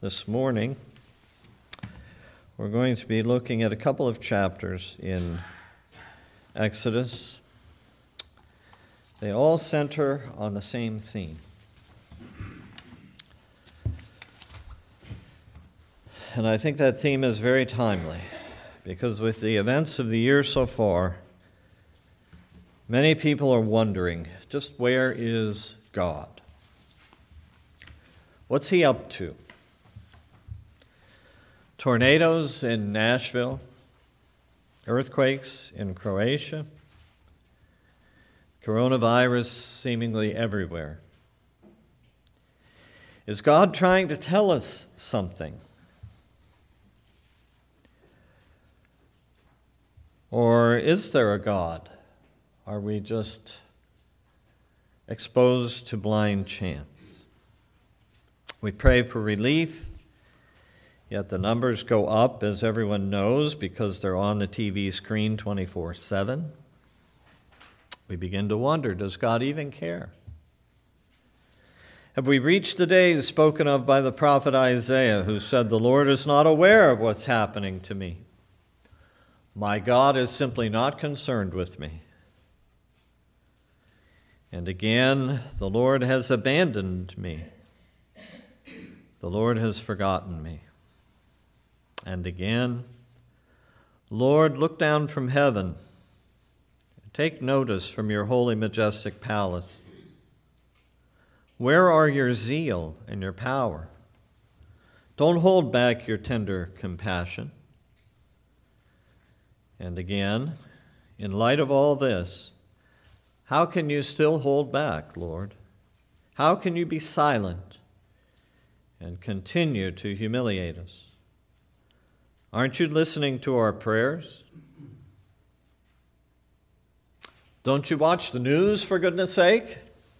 this morning, we're going to be looking at a couple of chapters in Exodus. They all center on the same theme. And I think that theme is very timely, because with the events of the year so far, many people are wondering, just where is God? What's he up to? Tornadoes in Nashville, earthquakes in Croatia, coronavirus seemingly everywhere. Is God trying to tell us something? Or is there a God? Are we just exposed to blind chance? We pray for relief, yet the numbers go up, as everyone knows, because they're on the TV screen 24/7. We begin to wonder, does God even care? Have we reached the days spoken of by the prophet Isaiah, who said, "The Lord is not aware of what's happening to me. My God is simply not concerned with me." And again, the Lord has abandoned me. The Lord has forgotten me. And again, Lord, look down from heaven. Take notice from your holy, majestic palace. Where are your zeal and your power? Don't hold back your tender compassion. And again, in light of all this, how can you still hold back, Lord? How can you be silent and continue to humiliate us? Aren't you listening to our prayers? Don't you watch the news, for goodness sake?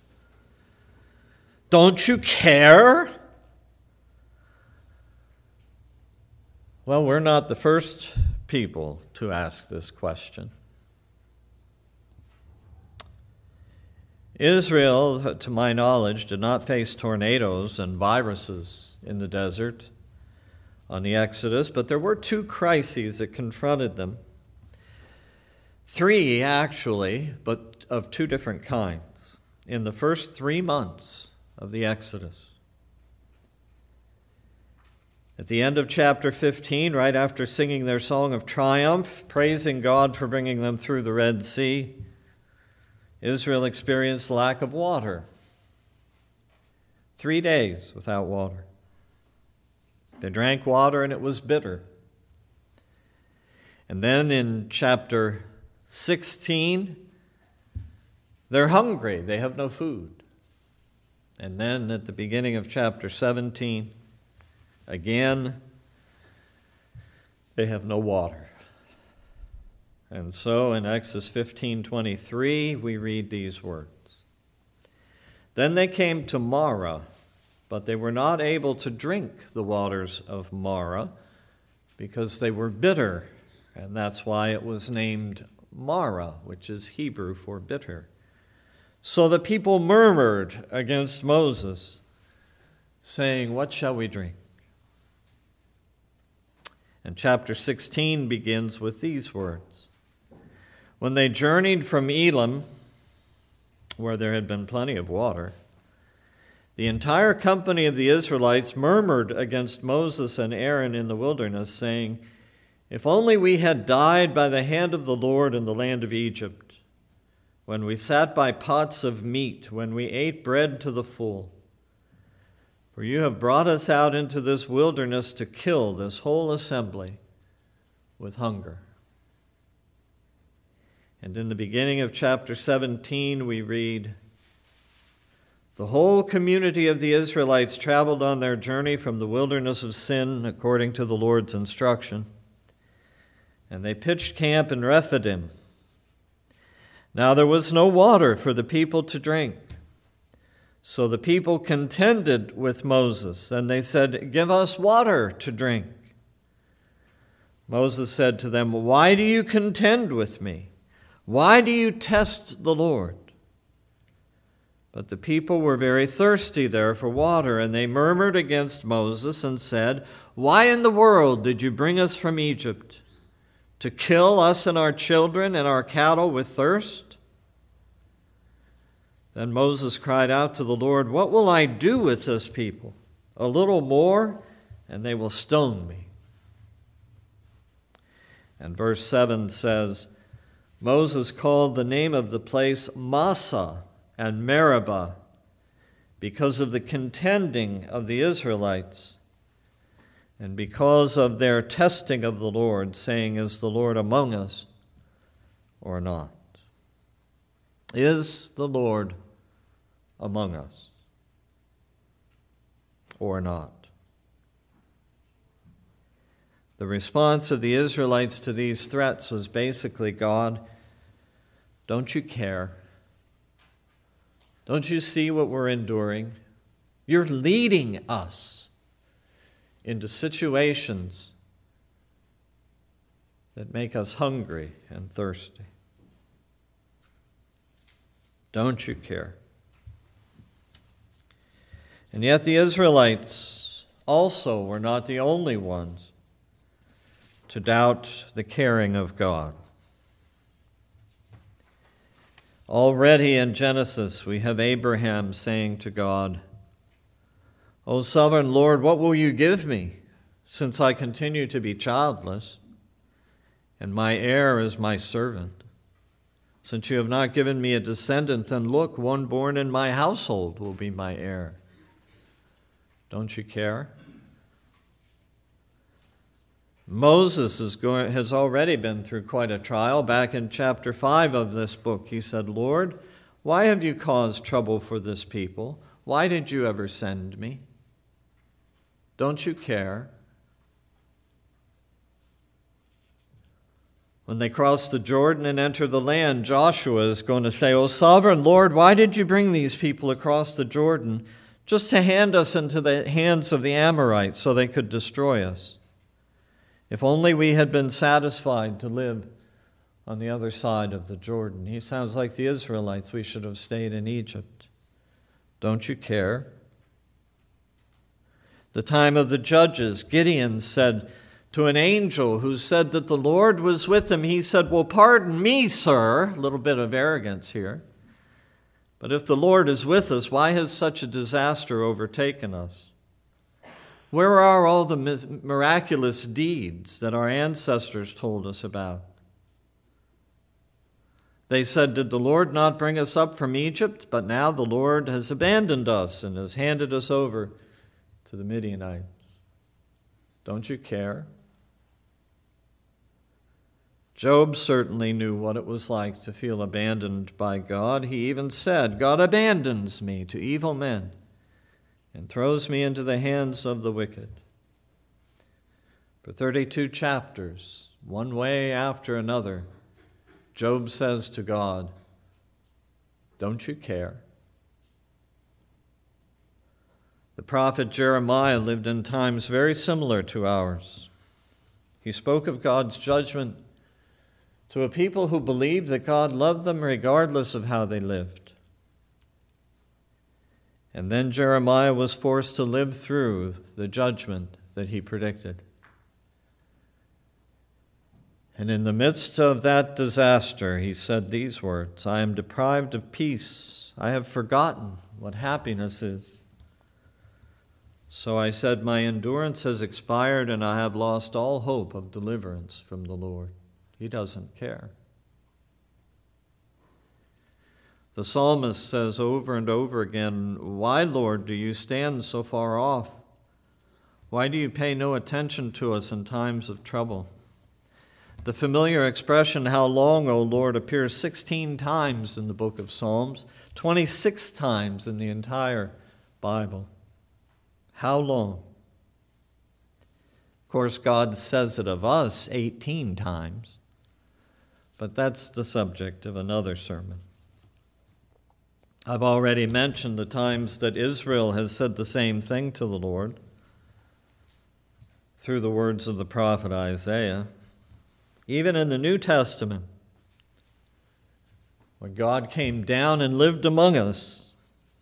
Don't you care? Well, we're not the first people to ask this question. Israel, to my knowledge, did not face tornadoes and viruses in the desert on the Exodus, but there were two crises that confronted them. Three, actually, but of two different kinds, in the first 3 months of the Exodus. At the end of chapter 15, right after singing their song of triumph, praising God for bringing them through the Red Sea, Israel experienced lack of water. 3 days without water. They drank water and it was bitter. And then in chapter 16, they're hungry. They have no food. And then at the beginning of chapter 17, again, they have no water. And so in Exodus 15:23, we read these words. Then they came to Marah, but they were not able to drink the waters of Marah because they were bitter. And that's why it was named Marah, which is Hebrew for bitter. So the people murmured against Moses, saying, "What shall we drink?" And chapter 16 begins with these words. When they journeyed from Elim, where there had been plenty of water, the entire company of the Israelites murmured against Moses and Aaron in the wilderness, saying, "If only we had died by the hand of the Lord in the land of Egypt, when we sat by pots of meat, when we ate bread to the full. For you have brought us out into this wilderness to kill this whole assembly with hunger." And in the beginning of chapter 17, we read, "The whole community of the Israelites traveled on their journey from the wilderness of Sin according to the Lord's instruction. And they pitched camp in Rephidim. Now there was no water for the people to drink. So the people contended with Moses, and they said, 'Give us water to drink.' Moses said to them, 'Why do you contend with me? Why do you test the Lord?' But the people were very thirsty there for water, and they murmured against Moses and said, "Why in the world did you bring us from Egypt? To kill us and our children and our cattle with thirst?" Then Moses cried out to the Lord, "What will I do with this people? A little more, and they will stone me." And verse 7 says, Moses called the name of the place Massah and Meribah because of the contending of the Israelites and because of their testing of the Lord, saying, "Is the Lord among us or not?" Is the Lord among us or not? The response of the Israelites to these threats was basically, "God, don't you care? Don't you see what we're enduring? You're leading us into situations that make us hungry and thirsty. Don't you care?" And yet the Israelites also were not the only ones to doubt the caring of God. Already in Genesis, we have Abraham saying to God, "O sovereign Lord, what will you give me, since I continue to be childless, and my heir is my servant? Since you have not given me a descendant, then look, one born in my household will be my heir. Don't you care?" Moses has already been through quite a trial. Back in chapter 5 of this book, he said, "Lord, why have you caused trouble for this people? Why did you ever send me? Don't you care?" When they cross the Jordan and enter the land, Joshua is going to say, "O sovereign Lord, why did you bring these people across the Jordan just to hand us into the hands of the Amorites so they could destroy us? If only we had been satisfied to live on the other side of the Jordan." He sounds like the Israelites. "We should have stayed in Egypt. Don't you care?" The time of the judges, Gideon said to an angel who said that the Lord was with him, he said, "Well, pardon me, sir," a little bit of arrogance here, "but if the Lord is with us, why has such a disaster overtaken us? Where are all the miraculous deeds that our ancestors told us about?" They said, "Did the Lord not bring us up from Egypt? But now the Lord has abandoned us and has handed us over to the Midianites. Don't you care?" Job certainly knew what it was like to feel abandoned by God. He even said, "God abandons me to evil men and throws me into the hands of the wicked." For 32 chapters, one way after another, Job says to God, "Don't you care?" The prophet Jeremiah lived in times very similar to ours. He spoke of God's judgment to a people who believed that God loved them regardless of how they lived. And then Jeremiah was forced to live through the judgment that he predicted. And in the midst of that disaster, he said these words, "I am deprived of peace. I have forgotten what happiness is. So I said, my endurance has expired, and I have lost all hope of deliverance from the Lord." He doesn't care. The psalmist says over and over again, "Why, Lord, do you stand so far off? Why do you pay no attention to us in times of trouble?" The familiar expression, "How long, O Lord," appears 16 times in the book of Psalms, 26 times in the entire Bible. How long? Of course, God says it of us 18 times, but that's the subject of another sermon. I've already mentioned the times that Israel has said the same thing to the Lord through the words of the prophet Isaiah. Even in the New Testament, when God came down and lived among us,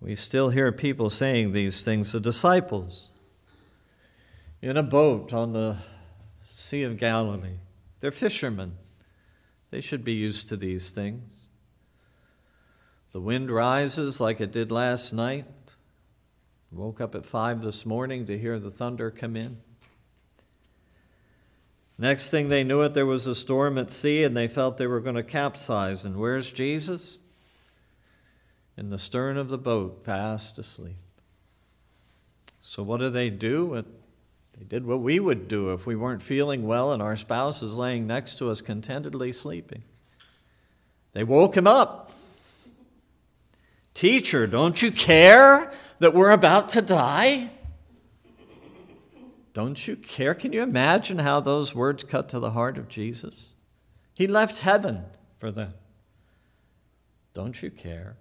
We still hear people saying these things. The disciples in a boat on the Sea of Galilee. They're fishermen. They should be used to these things. The wind rises like it did last night. Woke up at 5 this morning to hear the thunder come in. Next thing they knew it, there was a storm at sea, and they felt they were going to capsize. And where's Jesus? In the stern of the boat, fast asleep. So what do? They did what we would do if we weren't feeling well and our spouse is laying next to us contentedly sleeping. They woke him up. Teacher, don't you care that we're about to die? Don't you care? Can you imagine how those words cut to the heart of Jesus? He left heaven for them. Don't you care?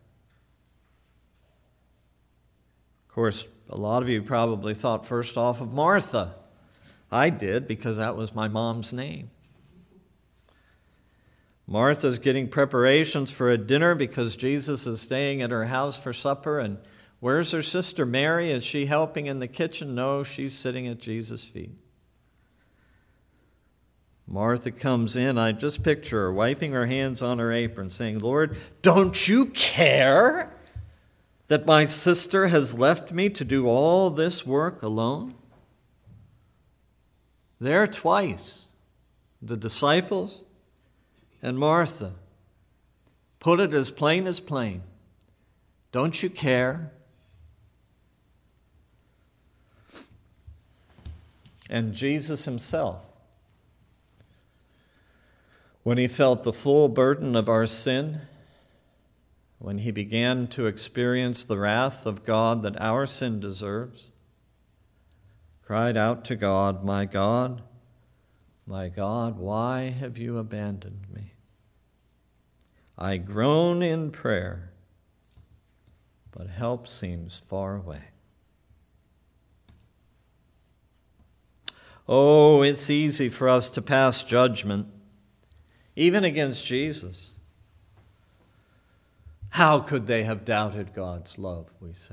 Of course, a lot of you probably thought first off of Martha. I did, because that was my mom's name. Martha's getting preparations for a dinner because Jesus is staying at her house for supper. And where's her sister Mary? Is she helping in the kitchen? No, she's sitting at Jesus' feet. Martha comes in. I just picture her wiping her hands on her apron, saying, Lord, don't you care that my sister has left me to do all this work alone? There twice, the disciples and Martha put it as plain as plain. Don't you care? And Jesus himself, when he felt the full burden of our sin, when he began to experience the wrath of God that our sin deserves, cried out to God, my God, why have you abandoned me? I groan in prayer, but help seems far away. Oh, it's easy for us to pass judgment, even against Jesus. How could they have doubted God's love, we say.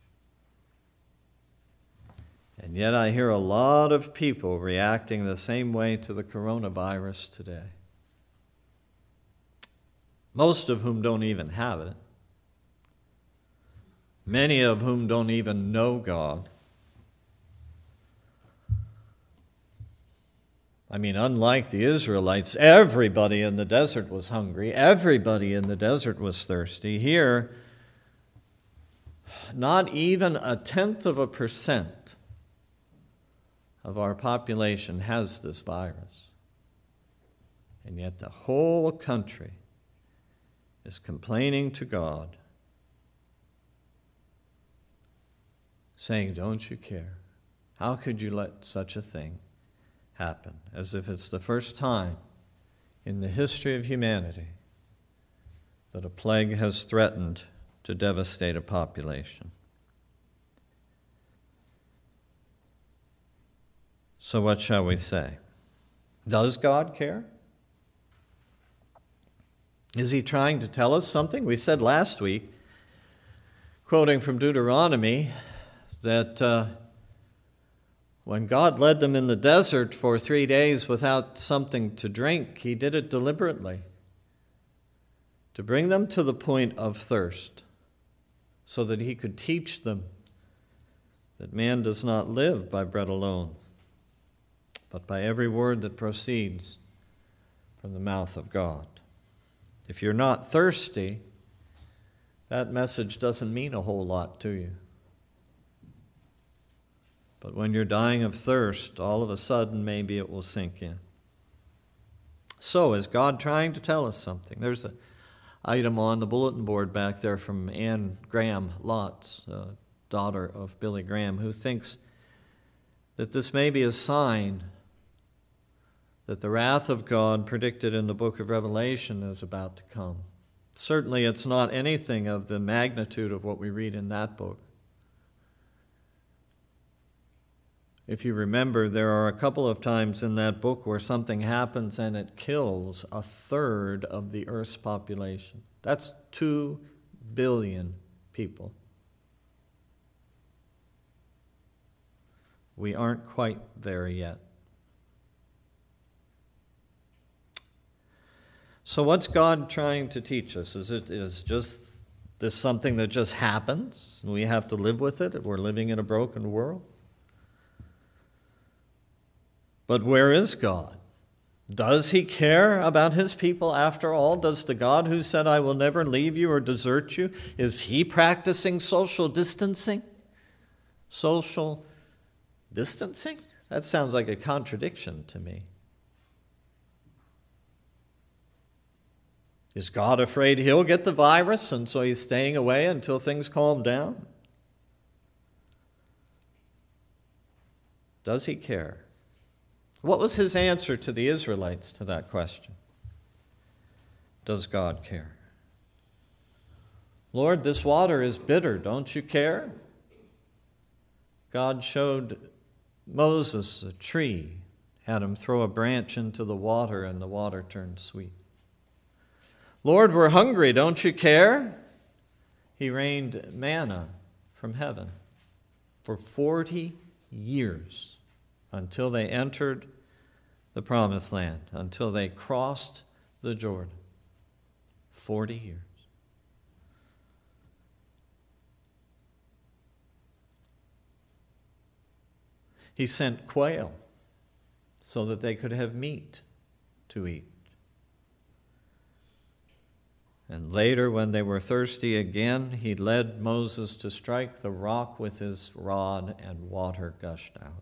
And yet I hear a lot of people reacting the same way to the coronavirus today. Most of whom don't even have it. Many of whom don't even know God. I mean, unlike the Israelites, everybody in the desert was hungry. Everybody in the desert was thirsty. Here, not even 0.1% of our population has this virus. And yet the whole country is complaining to God, saying, don't you care? How could you let such a thing happen? As if it's the first time in the history of humanity that a plague has threatened to devastate a population. So what shall we say? Does God care? Is he trying to tell us something? We said last week, quoting from Deuteronomy, that when God led them in the desert for 3 days without something to drink, he did it deliberately to bring them to the point of thirst so that he could teach them that man does not live by bread alone, but by every word that proceeds from the mouth of God. If you're not thirsty, that message doesn't mean a whole lot to you. But when you're dying of thirst, all of a sudden maybe it will sink in. So is God trying to tell us something? There's an item on the bulletin board back there from Anne Graham Lotz, daughter of Billy Graham, who thinks that this may be a sign that the wrath of God predicted in the book of Revelation is about to come. Certainly it's not anything of the magnitude of what we read in that book. If you remember, there are a couple of times in that book where something happens and it kills 1/3 of the earth's population. That's 2 billion people We aren't quite there yet. So what's God trying to teach us? Is just this something that just happens and we have to live with it? We're living in a broken world. But where is God? Does he care about his people after all? Does the God who said, I will never leave you or desert you, is he practicing social distancing? Social distancing? That sounds like a contradiction to me. Is God afraid he'll get the virus and so he's staying away until things calm down? Does he care? What was his answer to the Israelites to that question? Does God care? Lord, this water is bitter. Don't you care? God showed Moses a tree, had him throw a branch into the water, and the water turned sweet. Lord, we're hungry. Don't you care? He rained manna from heaven for 40 years. Until they entered the promised land, until they crossed the Jordan. 40 years. He sent quail so that they could have meat to eat. And later, when they were thirsty again, he led Moses to strike the rock with his rod, and water gushed out.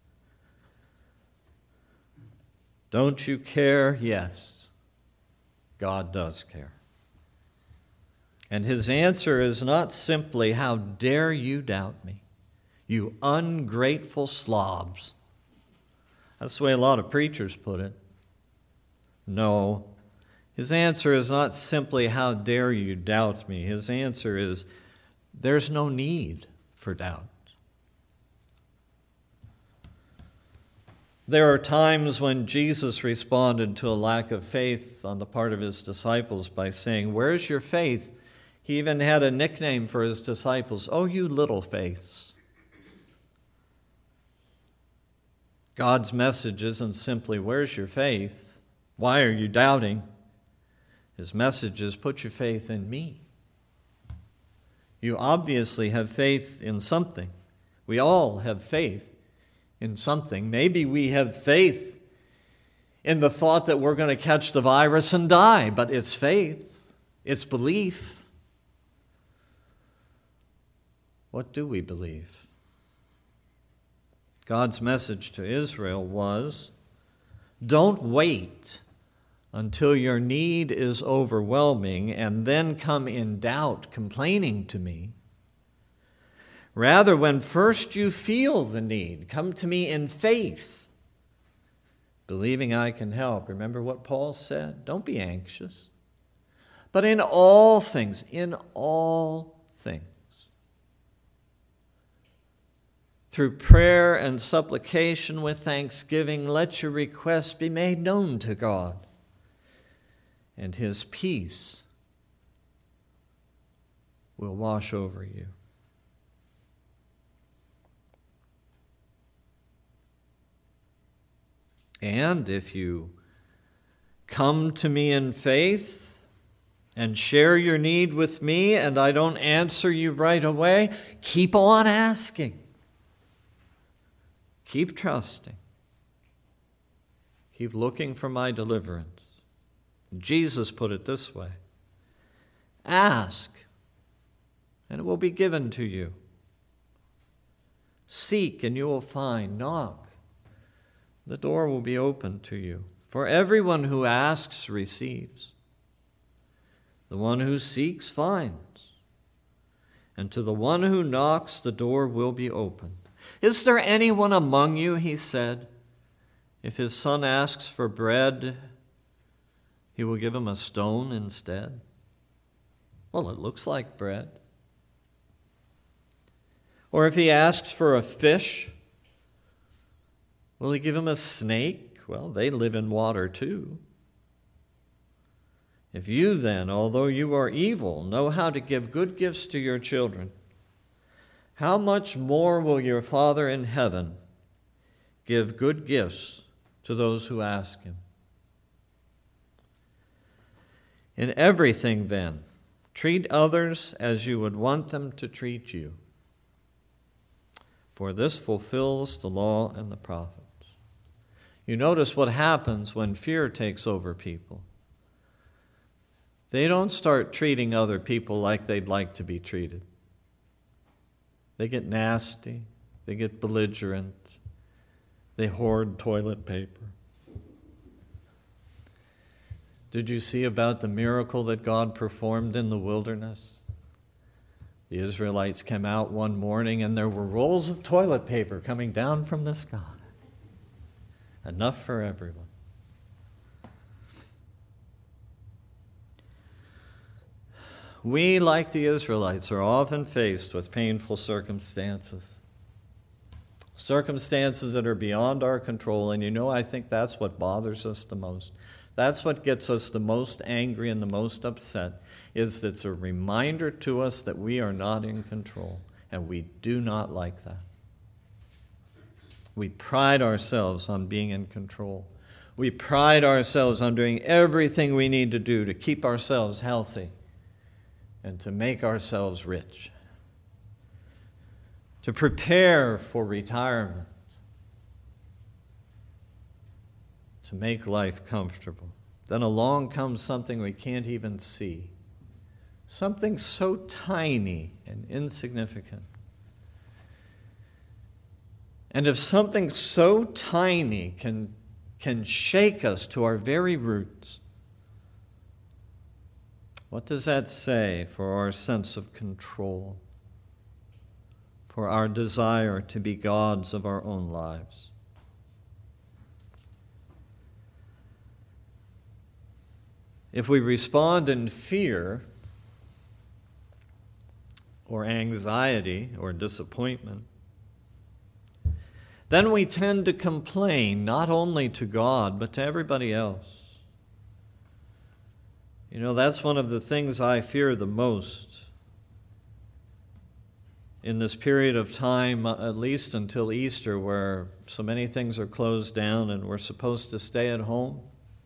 Don't you care? Yes, God does care. And his answer is not simply, how dare you doubt me, you ungrateful slobs. That's the way a lot of preachers put it. No, his answer is not simply, how dare you doubt me. His answer is, there's no need for doubt. There are times when Jesus responded to a lack of faith on the part of his disciples by saying, where's your faith? He even had a nickname for his disciples, oh, you little faiths. God's message isn't simply, where's your faith? Why are you doubting? His message is, put your faith in me. You obviously have faith in something. We all have faith in something. Maybe we have faith in the thought that we're going to catch the virus and die, but it's faith, it's belief. What do we believe? God's message to Israel was, don't wait until your need is overwhelming and then come in doubt, complaining to me. Rather, when first you feel the need, come to me in faith, believing I can help. Remember what Paul said? Don't be anxious. But in all things, through prayer and supplication with thanksgiving, let your requests be made known to God. And his peace will wash over you. And if you come to me in faith and share your need with me and I don't answer you right away, keep on asking. Keep trusting. Keep looking for my deliverance. Jesus put it this way: ask, and it will be given to you. Seek, and you will find. Knock, the door will be opened to you. For everyone who asks receives. The one who seeks finds. And to the one who knocks, the door will be opened. Is there anyone among you, he said, if his son asks for bread, he will give him a stone instead? Well, it looks like bread. Or if he asks for a fish, will he give him a snake? Well, they live in water too. If you then, although you are evil, know how to give good gifts to your children, how much more will your Father in heaven give good gifts to those who ask him. In everything, then, treat others as you would want them to treat you, for this fulfills the law and the prophets. You notice what happens when fear takes over people. They don't start treating other people like they'd like to be treated. They get nasty, they get belligerent, they hoard toilet paper. Did you see about the miracle that God performed in the wilderness? The Israelites came out one morning and there were rolls of toilet paper coming down from the sky. Enough for everyone. We, like the Israelites, are often faced with painful circumstances. Circumstances that are beyond our control, and I think that's what bothers us the most. That's what gets us the most angry and the most upset, is it's a reminder to us that we are not in control, and we do not like that. We pride ourselves on being in control. We pride ourselves on doing everything we need to do to keep ourselves healthy and to make ourselves rich, to prepare for retirement, to make life comfortable. Then along comes something we can't even see, something so tiny and insignificant. And if something so tiny can shake us to our very roots, what does that say for our sense of control, for our desire to be gods of our own lives? If we respond in fear or anxiety or disappointment, then we tend to complain not only to God but to everybody else. That's one of the things I fear the most in this period of time, at least until Easter, where so many things are closed down and we're supposed to stay at home.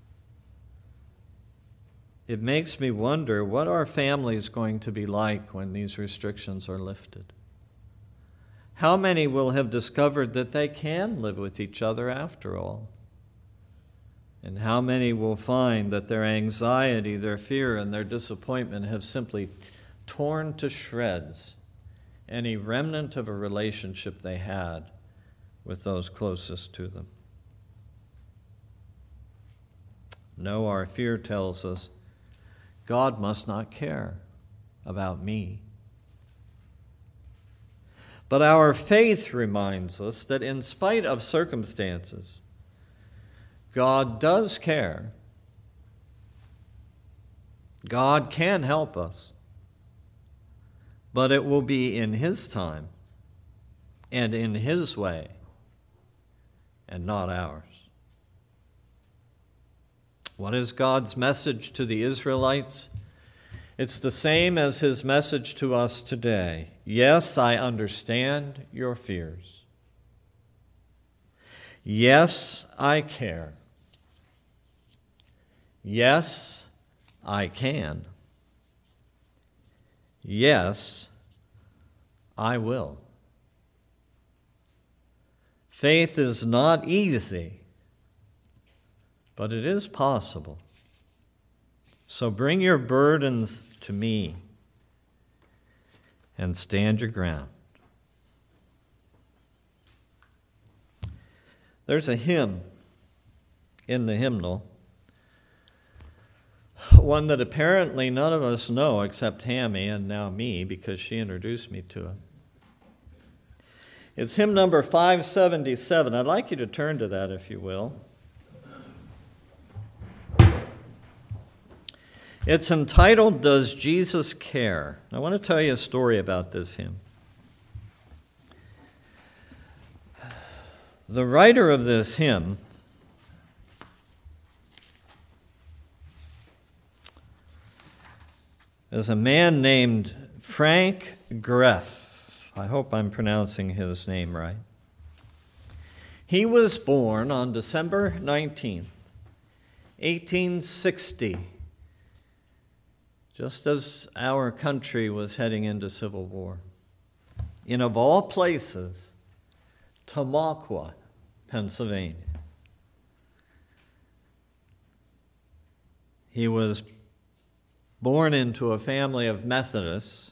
It makes me wonder what our families going to be like when these restrictions are lifted. How many will have discovered that they can live with each other after all? And how many will find that their anxiety, their fear, and their disappointment have simply torn to shreds any remnant of a relationship they had with those closest to them? No, our fear tells us God must not care about me. But our faith reminds us that in spite of circumstances, God does care. God can help us. But it will be in His time and in His way and not ours. What is God's message to the Israelites? It's the same as His message to us today. Yes, I understand your fears. Yes, I care. Yes, I can. Yes, I will. Faith is not easy, but it is possible. So bring your burdens to me and stand your ground. There's a hymn in the hymnal, one that apparently none of us know except Hammy and now me, because she introduced me to it. It's hymn number 577. I'd like you to turn to that, if you will. It's entitled, Does Jesus Care? I want to tell you a story about this hymn. The writer of this hymn is a man named Frank Greff. I hope I'm pronouncing his name right. He was born on December 19, 1860, just as our country was heading into civil war, in, of all places, Tamaqua, Pennsylvania. He was born into a family of Methodists.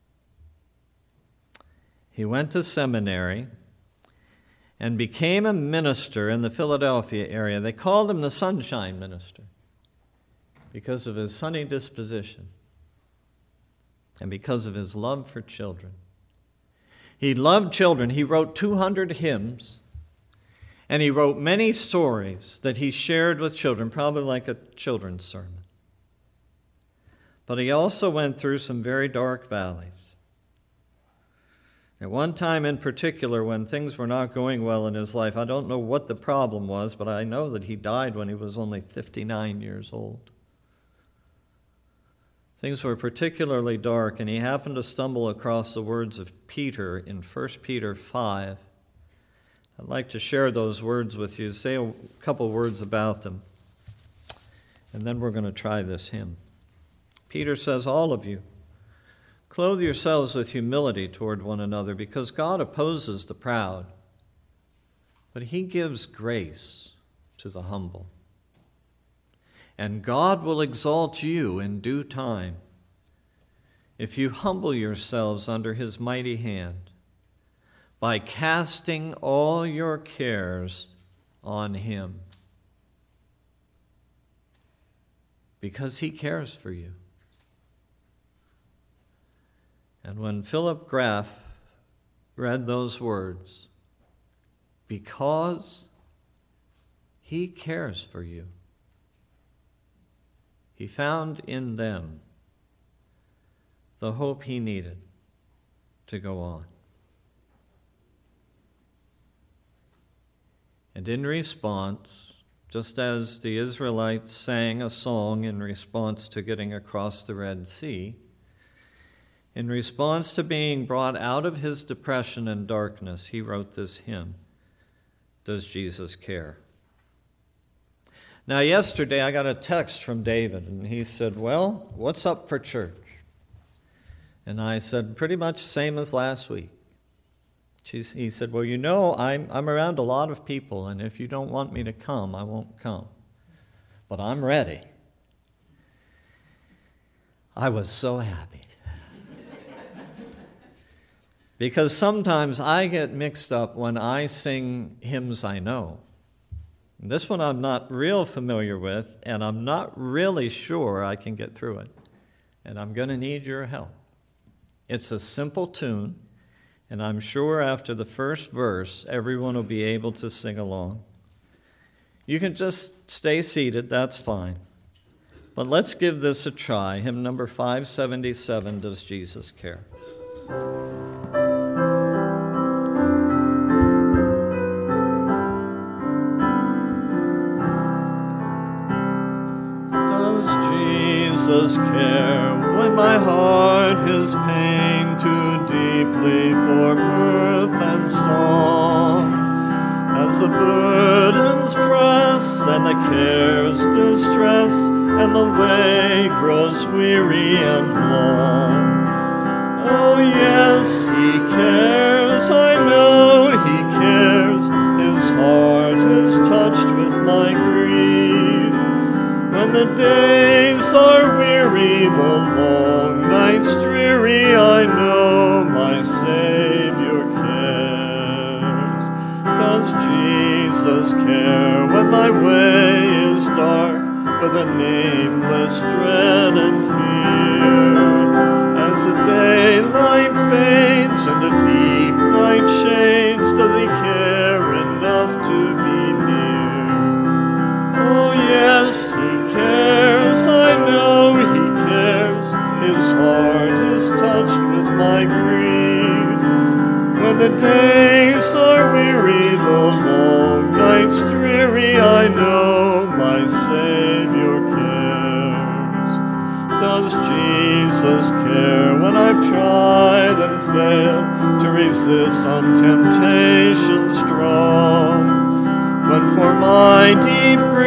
He went to seminary and became a minister in the Philadelphia area. They called him the Sunshine Minister because of his sunny disposition and because of his love for children. He loved children. He wrote 200 hymns, and he wrote many stories that he shared with children, probably like a children's sermon. But he also went through some very dark valleys. At one time in particular, when things were not going well in his life, I don't know what the problem was, but I know that he died when he was only 59 years old. Things were particularly dark, and he happened to stumble across the words of Peter in 1 Peter 5. I'd like to share those words with you, say a couple words about them, and then we're going to try this hymn. Peter says, "All of you, clothe yourselves with humility toward one another, because God opposes the proud, but he gives grace to the humble. And God will exalt you in due time if you humble yourselves under his mighty hand by casting all your cares on him, because he cares for you." And when Philip Graff read those words, because he cares for you, he found in them the hope he needed to go on. And in response, just as the Israelites sang a song in response to getting across the Red Sea, in response to being brought out of his depression and darkness, he wrote this hymn, "Does Jesus Care?" Now, yesterday I got a text from David, and he said, "Well, what's up for church?" And I said, "Pretty much same as last week." He said, "Well, you know, I'm around a lot of people, and if you don't want me to come, I won't come. But I'm ready." I was so happy. Because sometimes I get mixed up when I sing hymns I know. This one I'm not real familiar with, and I'm not really sure I can get through it. And I'm going to need your help. It's a simple tune, and I'm sure after the first verse, everyone will be able to sing along. You can just stay seated, that's fine. But let's give this a try. Hymn number 577, "Does Jesus Care?" Jesus care when my heart is pained too deeply for mirth and song, as the burdens press and the cares distress and the way grows weary and long. Oh yes, he cares, I know he cares, his heart is touched with my grief. When the days are weary, the long nights dreary, I know my Savior cares. Does Jesus care when my way is dark with a nameless dread and fear? As the daylight fades and a deep night shades, does he care enough to be near? Oh yes, he cares, I know he cares, his heart is touched with my grief. When the days are weary, the long nights dreary, I know my Savior cares. Does Jesus care when I've tried and failed to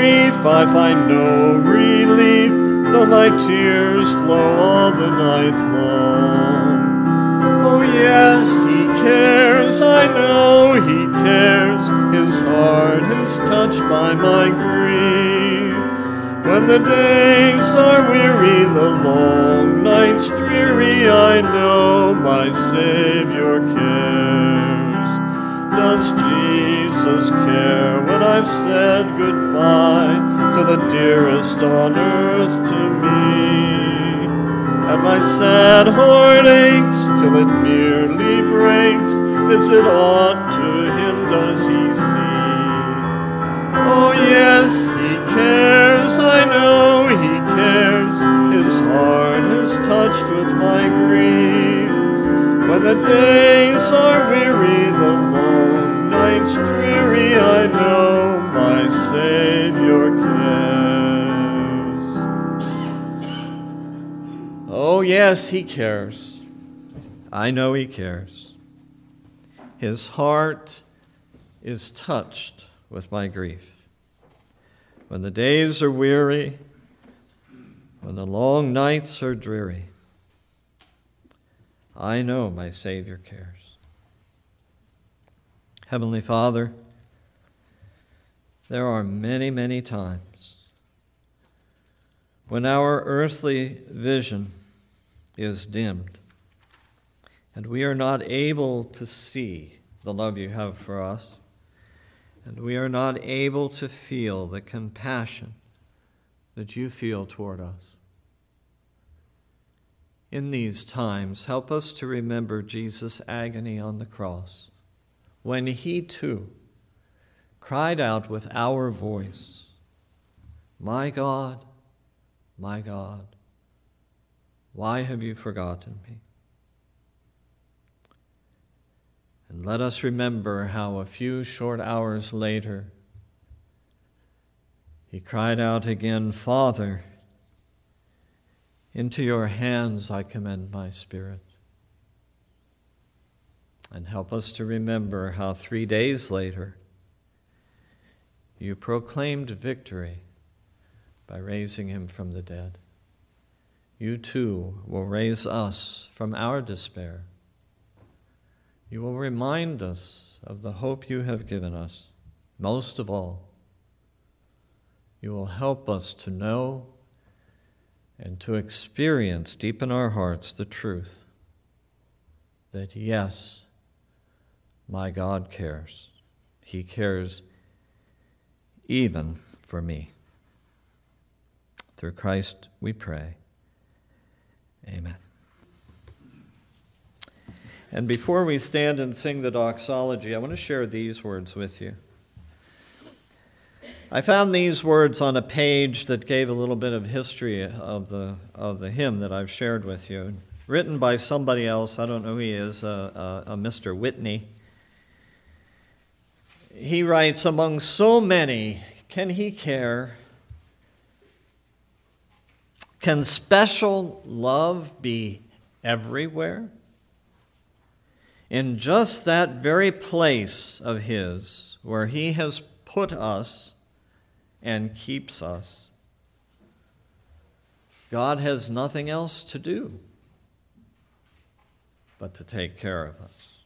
grief I find no relief, though my tears flow all the night long. Oh yes, he cares, I know he cares. His heart is touched by my grief. When the days are weary, the long nights dreary, I know my Savior cares. Does Jesus care when I've said goodbye to the dearest on earth to me? And my sad heart aches till it nearly breaks. Is it aught to him does he see? Oh yes, he cares, I know he cares. His heart is touched with my grief. When the days are weary, the long nights dreary, I know my Savior cares. Oh yes, he cares. I know he cares. His heart is touched with my grief. When the days are weary, when the long nights are dreary, I know my Savior cares. Heavenly Father, there are many, many times when our earthly vision is dimmed and we are not able to see the love you have for us, and we are not able to feel the compassion that you feel toward us. In these times, help us to remember Jesus' agony on the cross, when he too cried out with our voice, my God, why have you forgotten me?" And let us remember how a few short hours later, he cried out again, "Father, into your hands I commend my spirit." And help us to remember how 3 days later, you proclaimed victory by raising him from the dead. You too will raise us from our despair. You will remind us of the hope you have given us. Most of all, you will help us to know and to experience deep in our hearts the truth that, yes, my God cares. He cares even for me. Through Christ we pray. Amen. And before we stand and sing the doxology, I want to share these words with you. I found these words on a page that gave a little bit of history of the hymn that I've shared with you, written by somebody else. I don't know who he is, a Mr. Whitney. He writes, "Among so many, can he care? Can special love be everywhere? In just that very place of his where he has put us and keeps us, God has nothing else to do but to take care of us."